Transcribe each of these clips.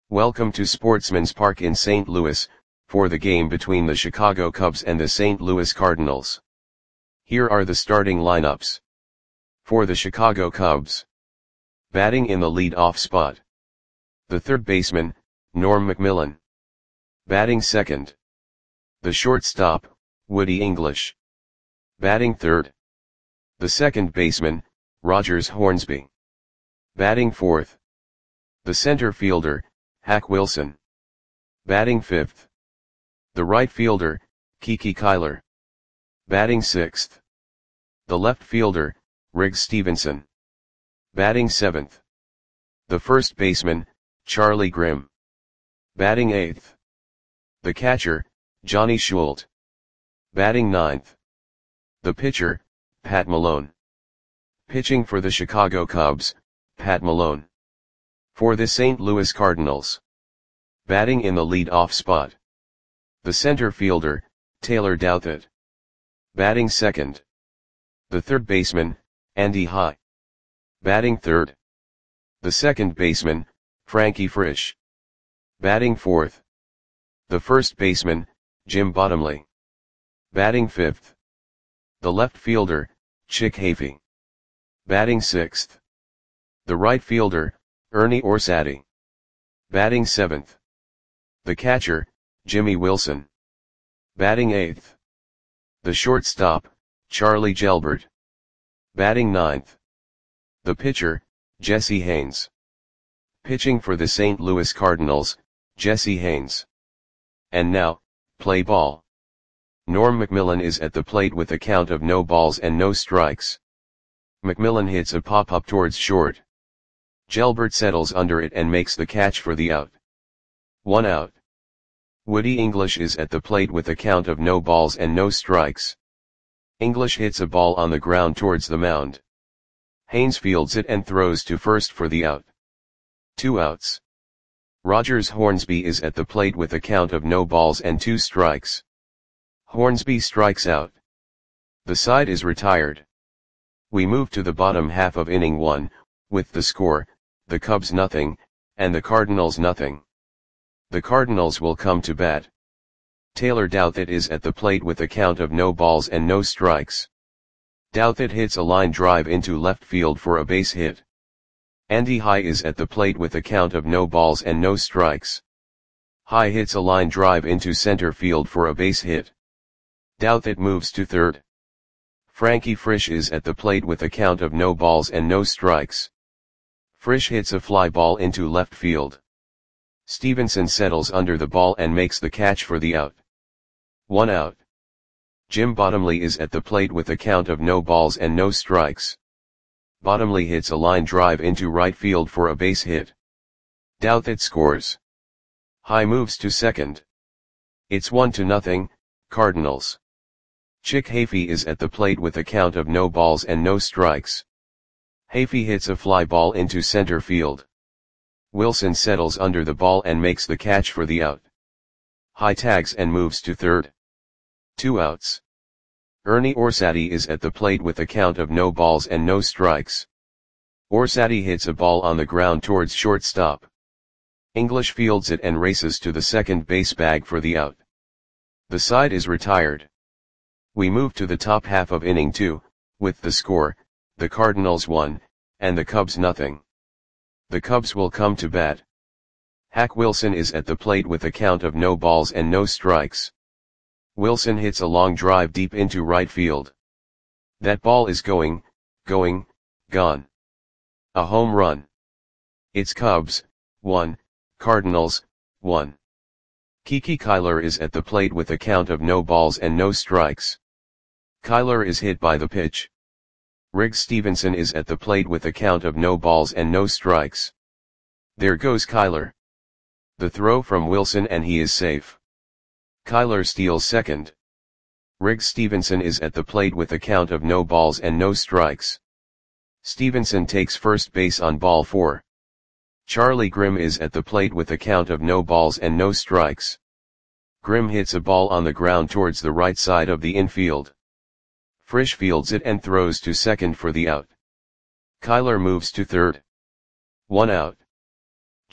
Welcome to Sportsman's Park in St. Louis, for the game between the Chicago Cubs and the St. Louis Cardinals. Here are the starting lineups. For the Chicago Cubs. Batting in the lead-off spot. The third baseman, Norm Macmillan. Batting second. The shortstop, Woody English. Batting third. The second baseman, Rogers Hornsby. Batting fourth. The center fielder, Hack Wilson. Batting fifth. The right fielder, Kiki Kyler. Batting sixth. The left fielder, Riggs Stephenson. Batting seventh. The first baseman, Charlie Grimm. Batting eighth. The catcher, Johnny Shult. Batting ninth. The pitcher, Pat Malone. Pitching for the Chicago Cubs, Pat Malone. For the St. Louis Cardinals. Batting in the lead-off spot. The center fielder, Taylor Douthit. Batting second. The third baseman, Andy High. Batting third. The second baseman, Frankie Frisch. Batting fourth. The first baseman, Jim Bottomley. Batting fifth. The left fielder, Chick Hafey. Batting sixth. The right fielder, Ernie Orsatti. Batting seventh. The catcher, Jimmy Wilson. Batting eighth. The shortstop, Charlie Gelbert. Batting ninth. The pitcher, Jesse Haynes. Pitching for the St. Louis Cardinals, Jesse Haynes. And now, play ball. Norm Macmillan is at the plate with a count of no balls and no strikes. Macmillan hits a pop-up towards short. Gelbert settles under it and makes the catch for the out. 1 out. Woody English is at the plate with a count of no balls and no strikes. English hits a ball on the ground towards the mound. Haynes fields it and throws to first for the out. 2 outs. Rogers Hornsby is at the plate with a count of no balls and 2 strikes. Hornsby strikes out. The side is retired. We move to the bottom half of inning 1, with the score, the Cubs nothing, and the Cardinals nothing. The Cardinals will come to bat. Taylor Douthit is at the plate with a count of no balls and no strikes. Douthit hits a line drive into left field for a base hit. Andy High is at the plate with a count of no balls and no strikes. High hits a line drive into center field for a base hit. Douthit moves to third. Frankie Frisch is at the plate with a count of no balls and no strikes. Frisch hits a fly ball into left field. Stephenson settles under the ball and makes the catch for the out. 1 out. Jim Bottomley is at the plate with a count of no balls and no strikes. Bottomley hits a line drive into right field for a base hit. Douthit scores. High moves to second. It's 1-0, Cardinals. Chick Hafey is at the plate with a count of no balls and no strikes. Hafey hits a fly ball into center field. Wilson settles under the ball and makes the catch for the out. High tags and moves to third. 2 outs. Ernie Orsatti is at the plate with a count of no balls and no strikes. Orsatti hits a ball on the ground towards shortstop. English fields it and races to the second base bag for the out. The side is retired. We move to the top half of inning 2, with the score, the Cardinals 1, and the Cubs nothing. The Cubs will come to bat. Hack Wilson is at the plate with a count of no balls and no strikes. Wilson hits a long drive deep into right field. That ball is gone. A home run. It's Cubs, 1, Cardinals, 1. Kiki Kyler is at the plate with a count of no balls and no strikes. Kyler is hit by the pitch. Riggs Stephenson is at the plate with a count of no balls and no strikes. There goes Kyler. The throw from Wilson and he is safe. Kyler steals second. Riggs Stephenson is at the plate with a count of no balls and no strikes. Stephenson takes first base on ball 4. Charlie Grimm is at the plate with a count of no balls and no strikes. Grimm hits a ball on the ground towards the right side of the infield. Frisch fields it and throws to second for the out. Kyler moves to third. 1 out.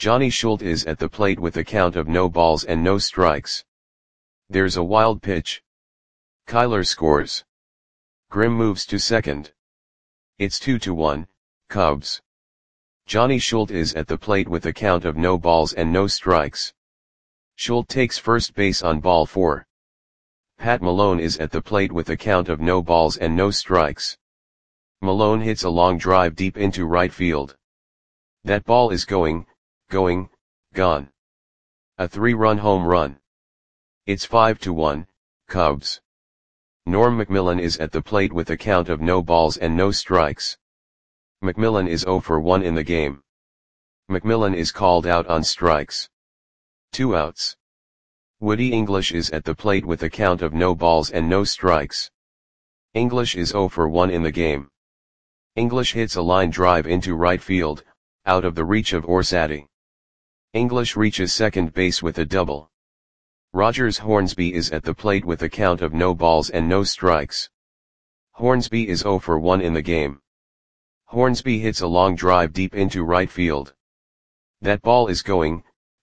Johnny Schuldt is at the plate with a count of no balls and no strikes. There's a wild pitch. Kyler scores. Grimm moves to second. It's 2-1, Cubs. Johnny Schuldt is at the plate with a count of no balls and no strikes. Schuldt takes first base on ball 4. Pat Malone is at the plate with a count of no balls and no strikes. Malone hits a long drive deep into right field. That ball is going, gone. A 3-run home run. It's 5-1, Cubs. Norm Macmillan is at the plate with a count of no balls and no strikes. Macmillan is 0 for 1 in the game. Macmillan is called out on strikes. 2 outs. Woody English is at the plate with a count of no balls and no strikes. English is 0 for 1 in the game. English hits a line drive into right field, out of the reach of Orsatti. English reaches second base with a double. Rogers Hornsby is at the plate with a count of no balls and no strikes. Hornsby is 0 for 1 in the game. Hornsby hits a long drive deep into right field. That ball is going,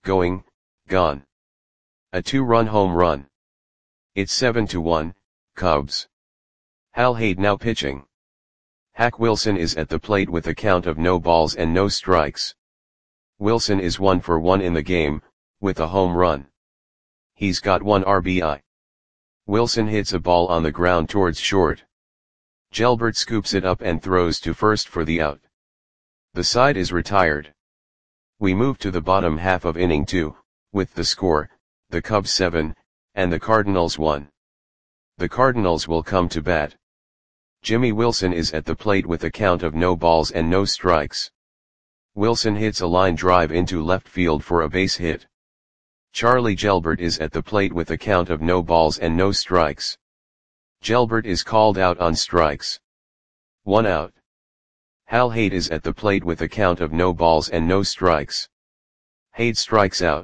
gone. A 2-run home run. It's 7-1, Cubs. Hal Haid now pitching. Hack Wilson is at the plate with a count of no balls and no strikes. Wilson is 1 for 1 in the game, with a home run. He's got 1 RBI. Wilson hits a ball on the ground towards short. Gelbert scoops it up and throws to first for the out. The side is retired. We move to the bottom half of inning 2, with the score, the Cubs 7, and the Cardinals 1. The Cardinals will come to bat. Jimmy Wilson is at the plate with a count of no balls and no strikes. Wilson hits a line drive into left field for a base hit. Charlie Gelbert is at the plate with a count of no balls and no strikes. Gelbert is called out on strikes. 1 out. Hal Haid is at the plate with a count of no balls and no strikes. Haid strikes out.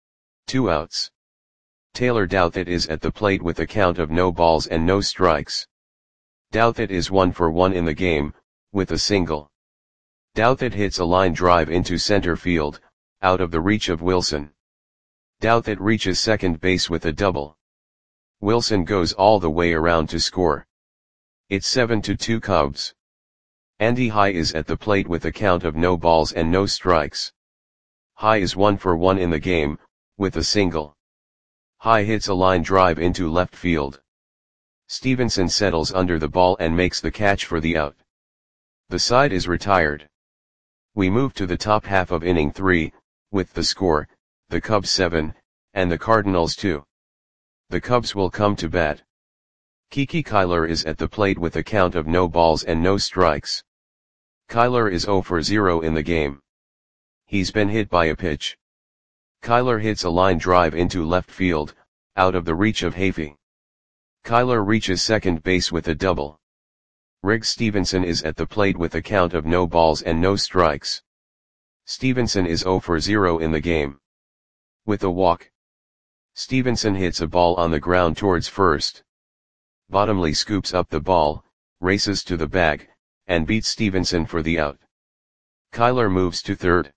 2 outs. Taylor Douthit is at the plate with a count of no balls and no strikes. Douthit is 1 for 1 in the game, with a single. Douthit hits a line drive into center field, out of the reach of Wilson. Douthit reaches second base with a double. Wilson goes all the way around to score. It's 7-2 Cubs. Andy High is at the plate with a count of no balls and no strikes. High is 1 for 1 in the game, with a single. High hits a line drive into left field. Stevenson settles under the ball and makes the catch for the out. The side is retired. We move to the top half of inning 3, with the score, the Cubs 7, and the Cardinals 2. The Cubs will come to bat. Kiki Kyler is at the plate with a count of no balls and no strikes. Kyler is 0 for 0 in the game. He's been hit by a pitch. Kyler hits a line drive into left field, out of the reach of Hafey. Kyler reaches second base with a double. Riggs Stevenson is at the plate with a count of no balls and no strikes. Stevenson is 0 for 0 in the game. With a walk. Stevenson hits a ball on the ground towards first. Bottomley scoops up the ball, races to the bag, and beats Stevenson for the out. Kyler moves to third.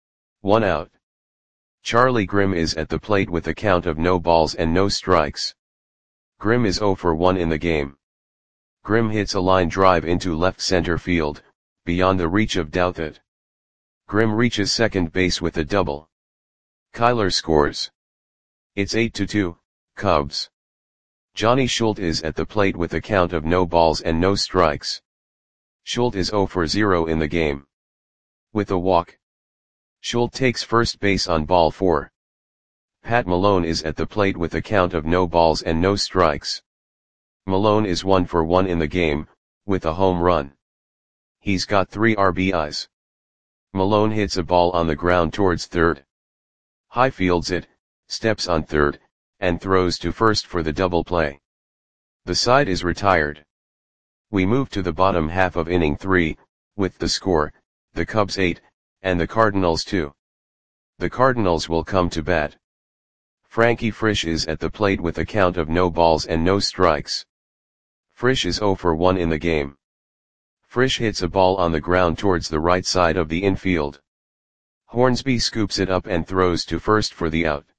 1 out. Charlie Grimm is at the plate with a count of no balls and no strikes. Grimm is 0 for 1 in the game. Grimm hits a line drive into left center field, beyond the reach of Douthit. Grimm reaches second base with a double. Kyler scores. It's 8-2, Cubs. Johnny Schuldt is at the plate with a count of no balls and no strikes. Schuldt is 0 for 0 in the game. With a walk. Schuldt takes first base on ball 4. Pat Malone is at the plate with a count of no balls and no strikes. Malone is 1 for 1 in the game, with a home run. He's got 3 RBIs. Malone hits a ball on the ground towards third. High fields it, steps on third, and throws to first for the double play. The side is retired. We move to the bottom half of inning 3, with the score, the Cubs 8, and the Cardinals 2. The Cardinals will come to bat. Frankie Frisch is at the plate with a count of no balls and no strikes. Frisch is 0 for 1 in the game. Frisch hits a ball on the ground towards the right side of the infield. Hornsby scoops it up and throws to first for the out.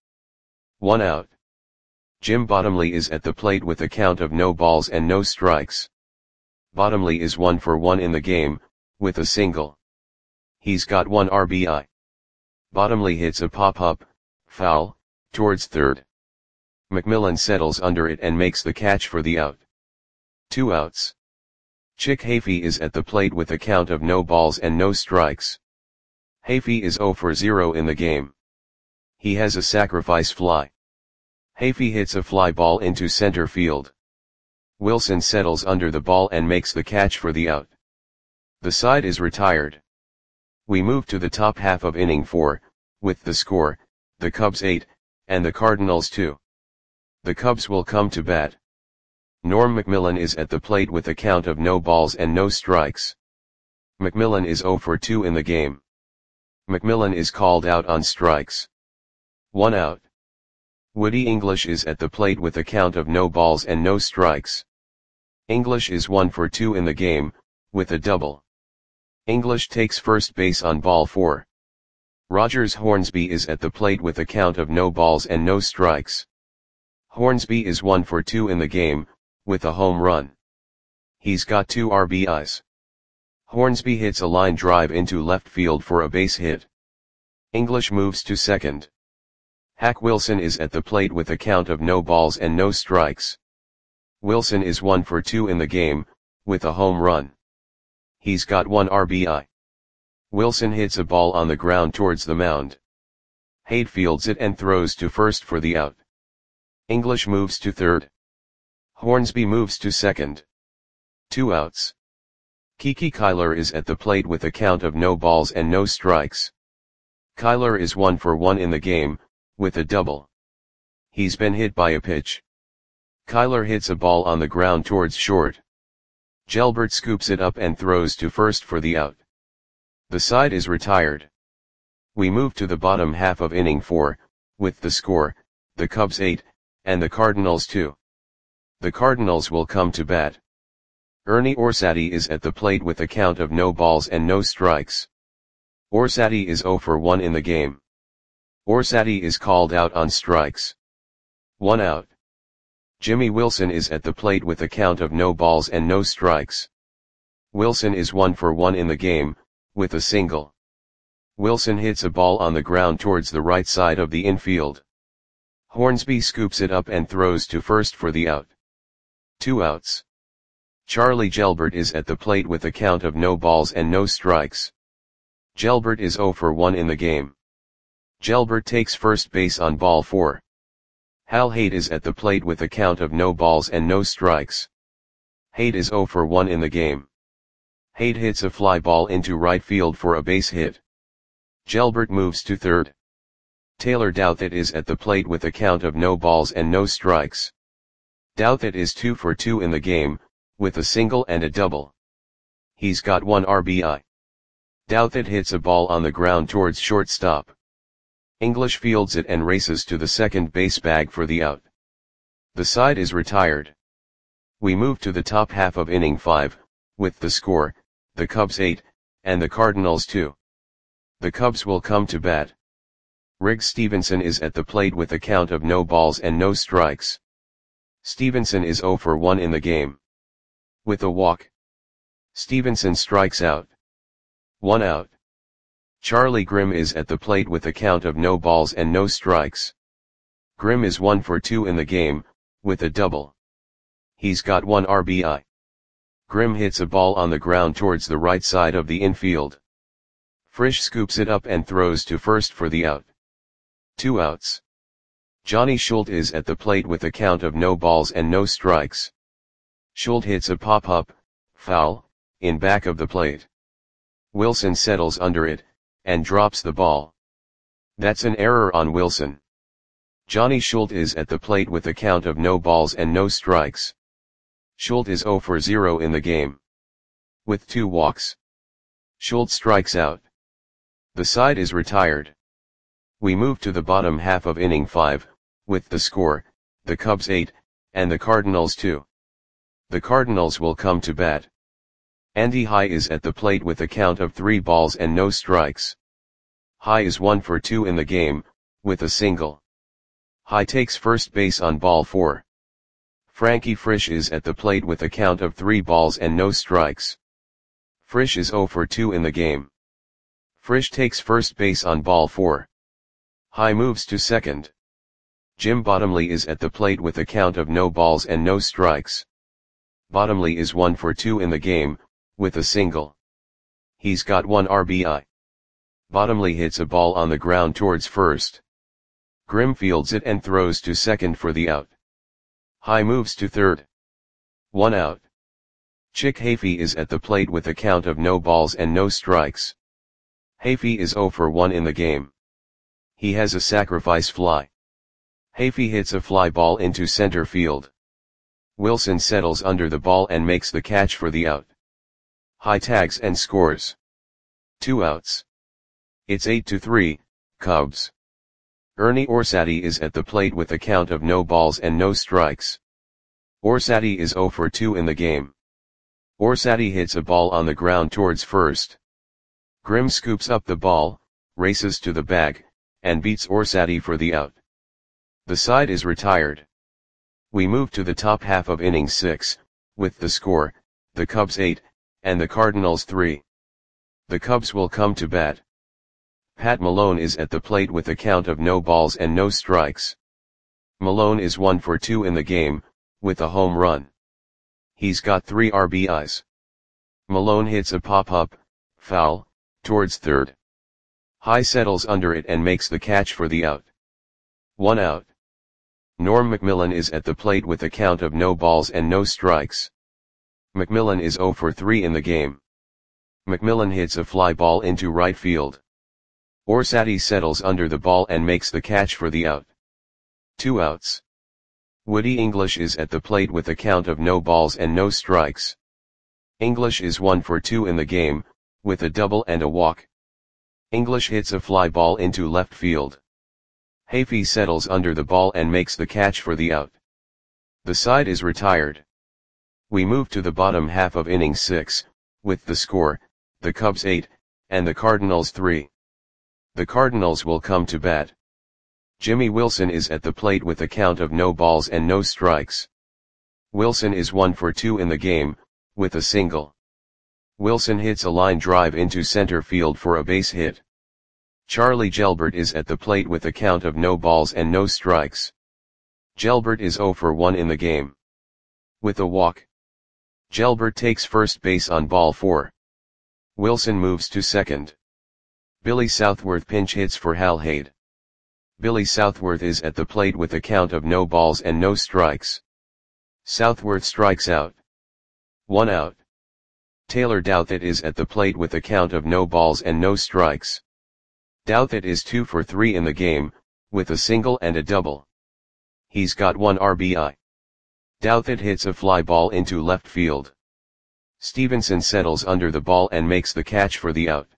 1 out. Jim Bottomley is at the plate with a count of no balls and no strikes. Bottomley is 1 for 1 in the game, with a single. He's got 1 RBI. Bottomley hits a pop-up, foul, towards third. McMillan settles under it and makes the catch for the out. 2 outs. Chick Hafey is at the plate with a count of no balls and no strikes. Hafey is 0 for 0 in the game. He has a sacrifice fly. Hafey hits a fly ball into center field. Wilson settles under the ball and makes the catch for the out. The side is retired. We move to the top half of inning 4, with the score, the Cubs 8, and the Cardinals 2. The Cubs will come to bat. Norm McMillan is at the plate with a count of no balls and no strikes. McMillan is 0 for 2 in the game. McMillan is called out on strikes. 1 out. Woody English is at the plate with a count of no balls and no strikes. English is 1 for 2 in the game, with a double. English takes first base on ball 4. Rogers Hornsby is at the plate with a count of no balls and no strikes. Hornsby is 1 for 2 in the game, with a home run. He's got 2 RBIs. Hornsby hits a line drive into left field for a base hit. English moves to second. Hack Wilson is at the plate with a count of no balls and no strikes. Wilson is 1 for 2 in the game, with a home run. He's got 1 RBI. Wilson hits a ball on the ground towards the mound. Haight fields it and throws to first for the out. English moves to third. Hornsby moves to second. 2 outs. Kiki Kyler is at the plate with a count of no balls and no strikes. Kyler is 1 for 1 in the game, with a double. He's been hit by a pitch. Kyler hits a ball on the ground towards short. Gelbert scoops it up and throws to first for the out. The side is retired. We move to the bottom half of inning 4, with the score, the Cubs 8, and the Cardinals 2. The Cardinals will come to bat. Ernie Orsatti is at the plate with a count of no balls and no strikes. Orsatti is 0 for 1 in the game. Orsatti is called out on strikes. 1 out. Jimmy Wilson is at the plate with a count of no balls and no strikes. Wilson is 1 for 1 in the game, with a single. Wilson hits a ball on the ground towards the right side of the infield. Hornsby scoops it up and throws to first for the out. 2 outs. Charlie Gelbert is at the plate with a count of no balls and no strikes. Gelbert is 0 for 1 in the game. Gelbert takes first base on ball 4. Hal Haight is at the plate with a count of no balls and no strikes. Haight is 0 for 1 in the game. Haight hits a fly ball into right field for a base hit. Gelbert moves to third. Taylor Douthit is at the plate with a count of no balls and no strikes. Douthit is 2 for 2 in the game, with a single and a double. He's got 1 RBI. Douthit hits a ball on the ground towards shortstop. English fields it and races to the second base bag for the out. The side is retired. We move to the top half of inning 5, with the score, the Cubs 8, and the Cardinals 2. The Cubs will come to bat. Riggs Stevenson is at the plate with a count of no balls and no strikes. Stevenson is 0 for 1 in the game. With a walk. Stevenson strikes out. 1 out. Charlie Grimm is at the plate with a count of no balls and no strikes. Grimm is 1 for 2 in the game, with a double. He's got 1 RBI. Grimm hits a ball on the ground towards the right side of the infield. Frisch scoops it up and throws to first for the out. 2 outs. Johnny Schultz is at the plate with a count of no balls and no strikes. Schultz hits a pop-up, foul, in back of the plate. Wilson settles under it, and drops the ball. That's an error on Wilson. Johnny Schultz is at the plate with a count of no balls and no strikes. Schultz is 0 for 0 in the game. With 2 walks. Schultz strikes out. The side is retired. We move to the bottom half of inning 5, with the score, the Cubs 8, and the Cardinals 2. The Cardinals will come to bat. Andy High is at the plate with a count of 3 balls and no strikes. High is 1 for 2 in the game, with a single. High takes first base on ball 4. Frankie Frisch is at the plate with a count of 3 balls and no strikes. Frisch is 0 for 2 in the game. Frisch takes first base on ball 4. High moves to second. Jim Bottomley is at the plate with a count of no balls and no strikes. Bottomley is 1 for 2 in the game, with a single. He's got 1 RBI. Bottomley hits a ball on the ground towards first. Grimm fields it and throws to second for the out. High moves to third. 1 out. Chick Hafey is at the plate with a count of no balls and no strikes. Hafey is 0 for 1 in the game. He has a sacrifice fly. Hafey hits a fly ball into center field. Wilson settles under the ball and makes the catch for the out. High tags and scores. 2 outs. It's 8-3, Cubs. Ernie Orsatti is at the plate with a count of no balls and no strikes. Orsatti is 0 for 2 in the game. Orsatti hits a ball on the ground towards first. Grimm scoops up the ball, races to the bag, and beats Orsatti for the out. The side is retired. We move to the top half of inning 6, with the score, the Cubs 8, and the Cardinals 3. The Cubs will come to bat. Pat Malone is at the plate with a count of no balls and no strikes. Malone is 1 for 2 in the game, with a home run. He's got 3 RBIs. Malone hits a pop-up, foul, towards third. High settles under it and makes the catch for the out. 1 out. Norm McMillan is at the plate with a count of no balls and no strikes. McMillan is 0 for 3 in the game. McMillan hits a fly ball into right field. Orsatti settles under the ball and makes the catch for the out. 2 outs. Woody English is at the plate with a count of no balls and no strikes. English is 1 for 2 in the game, with a double and a walk. English hits a fly ball into left field. Hafey settles under the ball and makes the catch for the out. The side is retired. We move to the bottom half of inning 6, with the score, the Cubs 8, and the Cardinals 3. The Cardinals will come to bat. Jimmy Wilson is at the plate with a count of no balls and no strikes. Wilson is 1 for 2 in the game, with a single. Wilson hits a line drive into center field for a base hit. Charlie Gelbert is at the plate with a count of no balls and no strikes. Gelbert is 0 for 1 in the game. With a walk. Gelbert takes first base on ball 4. Wilson moves to second. Billy Southworth pinch hits for Hal Haid. Billy Southworth is at the plate with a count of no balls and no strikes. Southworth strikes out. 1 out. Taylor Douthit is at the plate with a count of no balls and no strikes. Douthit is 2 for 3 in the game, with a single and a double. He's got 1 RBI. Douthit hits a fly ball into left field. Stevenson settles under the ball and makes the catch for the out.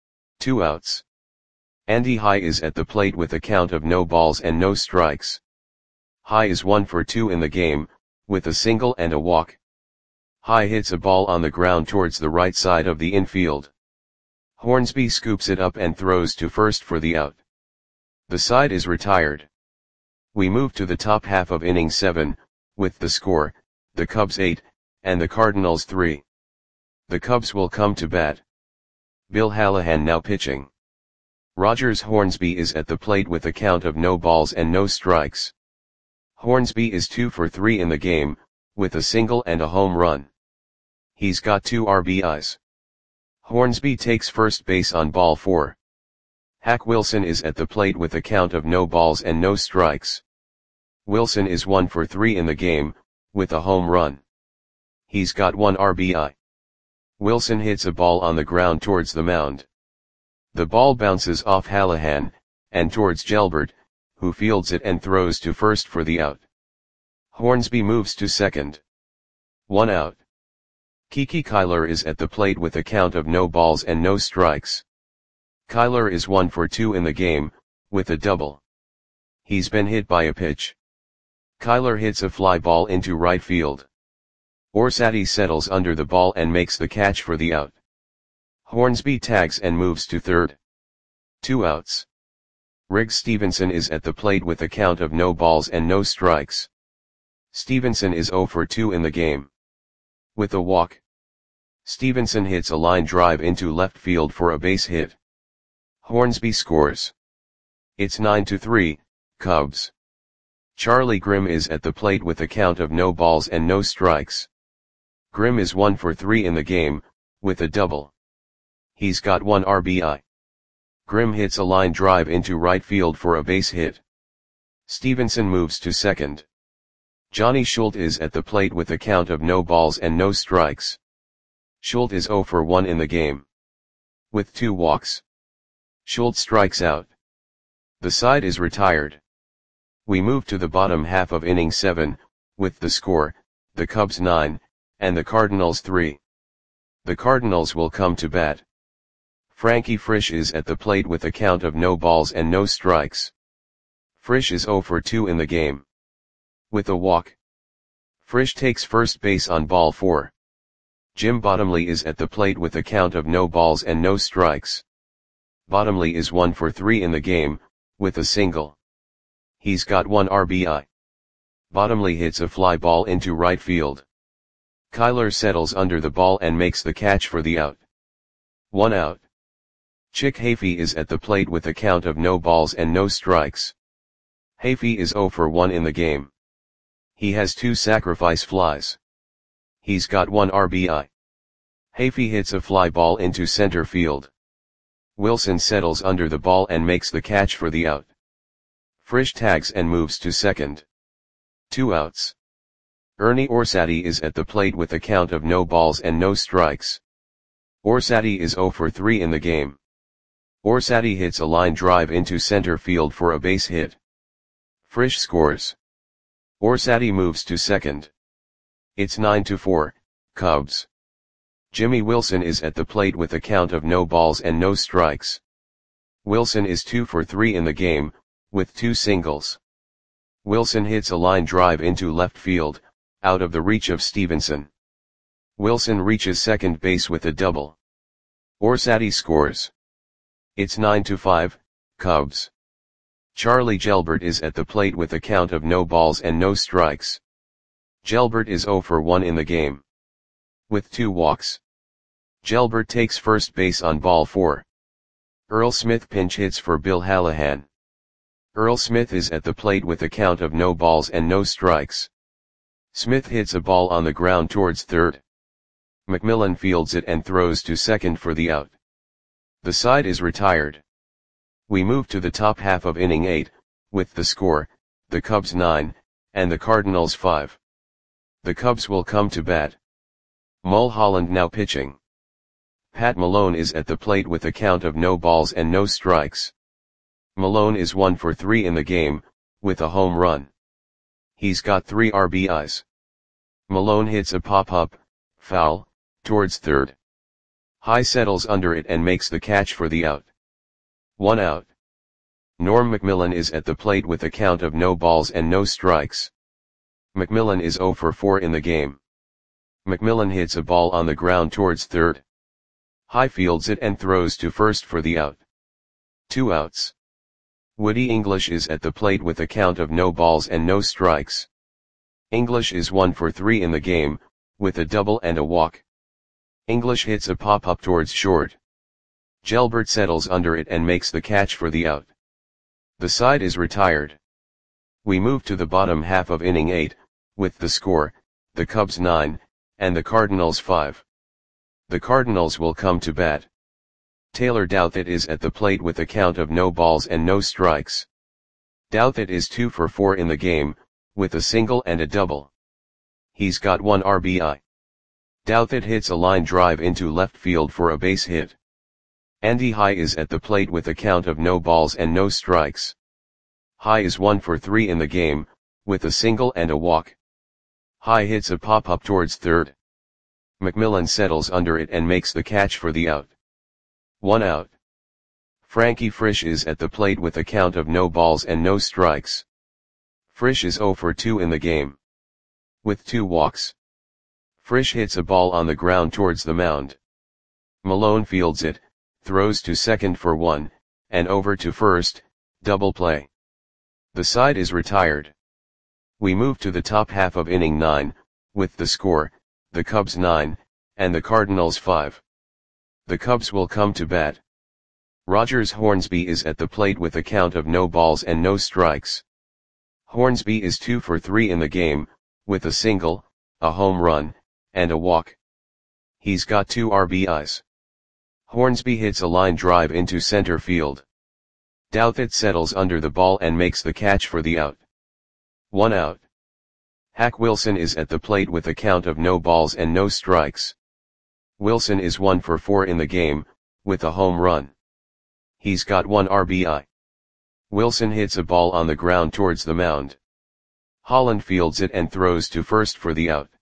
2 outs. Andy High is at the plate with a count of no balls and no strikes. High is 1 for 2 in the game, with a single and a walk. High hits a ball on the ground towards the right side of the infield. Hornsby scoops it up and throws to first for the out. The side is retired. We move to the top half of inning 7, with the score, the Cubs 8, and the Cardinals 3. The Cubs will come to bat. Bill Hallahan now pitching. Rogers Hornsby is at the plate with a count of no balls and no strikes. Hornsby is 2 for 3 in the game, with a single and a home run. He's got 2 RBIs. Hornsby takes first base on ball 4. Hack Wilson is at the plate with a count of no balls and no strikes. Wilson is 1 for 3 in the game, with a home run. He's got 1 RBI. Wilson hits a ball on the ground towards the mound. The ball bounces off Hallahan, and towards Gelbert, who fields it and throws to first for the out. Hornsby moves to second. 1 out. Kiki Kyler is at the plate with a count of no balls and no strikes. Kyler is 1 for 2 in the game, with a double. He's been hit by a pitch. Kyler hits a fly ball into right field. Orsatti settles under the ball and makes the catch for the out. Hornsby tags and moves to third. 2 outs. Riggs Stevenson is at the plate with a count of no balls and no strikes. Stevenson is 0 for 2 in the game. With a walk, Stevenson hits a line drive into left field for a base hit. Hornsby scores. It's 9-3, Cubs. Charlie Grimm is at the plate with a count of no balls and no strikes. Grimm is 1 for 3 in the game, with a double. He's got 1 RBI. Grimm hits a line drive into right field for a base hit. Stevenson moves to second. Johnny Schultz is at the plate with a count of no balls and no strikes. Schultz is 0 for 1 in the game. With 2 walks, Schultz strikes out. The side is retired. We move to the bottom half of inning 7, with the score, the Cubs 9, and the Cardinals 3. The Cardinals will come to bat. Frankie Frisch is at the plate with a count of no balls and no strikes. Frisch is 0 for 2 in the game. With a walk, Frisch takes first base on ball 4. Jim Bottomley is at the plate with a count of no balls and no strikes. Bottomley is 1 for 3 in the game, with a single. He's got 1 RBI. Bottomley hits a fly ball into right field. Kyler settles under the ball and makes the catch for the out. 1 out. Chick Hafey is at the plate with a count of no balls and no strikes. Hafey is 0 for 1 in the game. He has 2 sacrifice flies. He's got 1 RBI. Hafey hits a fly ball into center field. Wilson settles under the ball and makes the catch for the out. Frisch tags and moves to second. 2 outs. Ernie Orsatti is at the plate with a count of no balls and no strikes. Orsatti is 0 for 3 in the game. Orsatti hits a line drive into center field for a base hit. Frisch scores. Orsatti moves to second. It's 9-4, Cubs. Jimmy Wilson is at the plate with a count of no balls and no strikes. Wilson is 2 for 3 in the game, with 2 singles. Wilson hits a line drive into left field, out of the reach of Stevenson. Wilson reaches second base with a double. Orsatti scores. It's 9-5, Cubs. Charlie Gelbert is at the plate with a count of no balls and no strikes. Gelbert is 0 for 1 in the game. With 2 walks, Gelbert takes first base on ball 4. Earl Smith pinch hits for Bill Hallahan. Earl Smith is at the plate with a count of no balls and no strikes. Smith hits a ball on the ground towards third. McMillan fields it and throws to second for the out. The side is retired. We move to the top half of inning 8, with the score, the Cubs 9, and the Cardinals 5. The Cubs will come to bat. Mulholland now pitching. Pat Malone is at the plate with a count of no balls and no strikes. Malone is 1 for 3 in the game, with a home run. He's got 3 RBIs. Malone hits a pop-up, foul, towards third. High settles under it and makes the catch for the out. 1 out. Norm McMillan is at the plate with a count of no balls and no strikes. McMillan is 0 for 4 in the game. McMillan hits a ball on the ground towards third. High fields it and throws to first for the out. 2 outs. Woody English is at the plate with a count of no balls and no strikes. English is 1 for 3 in the game, with a double and a walk. English hits a pop-up towards short. Gelbert settles under it and makes the catch for the out. The side is retired. We move to the bottom half of inning 8, with the score, the Cubs 9, and the Cardinals 5. The Cardinals will come to bat. Taylor Douthit is at the plate with a count of no balls and no strikes. Douthit is 2 for 4 in the game, with a single and a double. He's got 1 RBI. Douthit hits a line drive into left field for a base hit. Andy High is at the plate with a count of no balls and no strikes. High is 1 for 3 in the game, with a single and a walk. High hits a pop-up towards third. McMillan settles under it and makes the catch for the out. 1 out. Frankie Frisch is at the plate with a count of no balls and no strikes. Frisch is 0 for 2 in the game. With 2 walks, Frisch hits a ball on the ground towards the mound. Malone fields it, throws to second for 1, and over to first, double play. The side is retired. We move to the top half of inning 9, with the score, the Cubs 9, and the Cardinals 5. The Cubs will come to bat. Rogers Hornsby is at the plate with a count of no balls and no strikes. Hornsby is 2 for 3 in the game, with a single, a home run, and a walk. He's got 2 RBIs. Hornsby hits a line drive into center field. Douthit settles under the ball and makes the catch for the out. 1 out. Hack Wilson is at the plate with a count of no balls and no strikes. Wilson is 1 for 4 in the game, with a home run. He's got 1 RBI. Wilson hits a ball on the ground towards the mound. Holland fields it and throws to first for the out.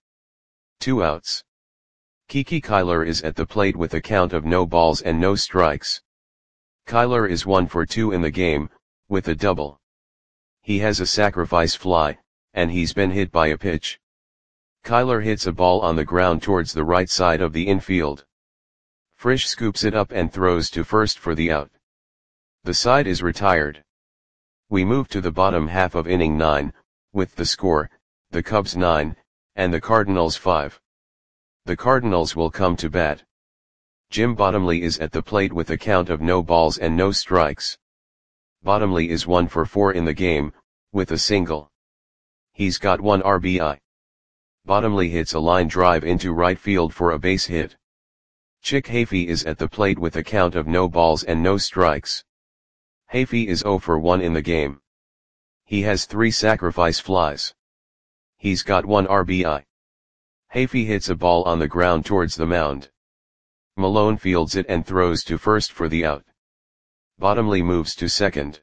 2 outs. Kiki Kyler is at the plate with a count of no balls and no strikes. Kyler is 1 for 2 in the game, with a double. He has a sacrifice fly, and he's been hit by a pitch. Kyler hits a ball on the ground towards the right side of the infield. Frisch scoops it up and throws to first for the out. The side is retired. We move to the bottom half of inning 9, with the score, the Cubs 9, and the Cardinals 5. The Cardinals will come to bat. Jim Bottomley is at the plate with a count of no balls and no strikes. Bottomley is 1 for 4 in the game, with a single. He's got 1 RBI. Bottomley hits a line drive into right field for a base hit. Chick Hafey is at the plate with a count of no balls and no strikes. Hafey is 0 for 1 in the game. He has 3 sacrifice flies. He's got 1 RBI. Hafey hits a ball on the ground towards the mound. Malone fields it and throws to first for the out. Bottomley moves to second.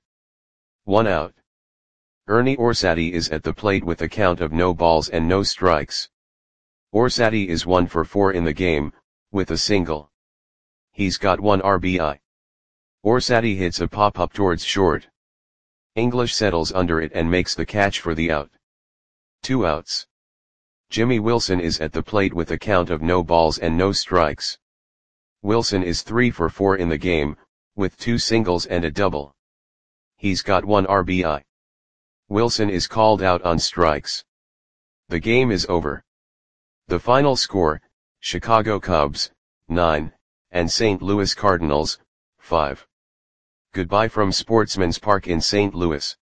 1 out. Ernie Orsatti is at the plate with a count of no balls and no strikes. Orsatti is 1 for 4 in the game, with a single. He's got 1 RBI. Orsatti hits a pop-up towards short. English settles under it and makes the catch for the out. 2 outs. Jimmy Wilson is at the plate with a count of no balls and no strikes. Wilson is 3 for 4 in the game, with 2 singles and a double. He's got 1 RBI. Wilson is called out on strikes. The game is over. The final score, Chicago Cubs, 9, and St. Louis Cardinals, 5. Goodbye from Sportsman's Park in St. Louis.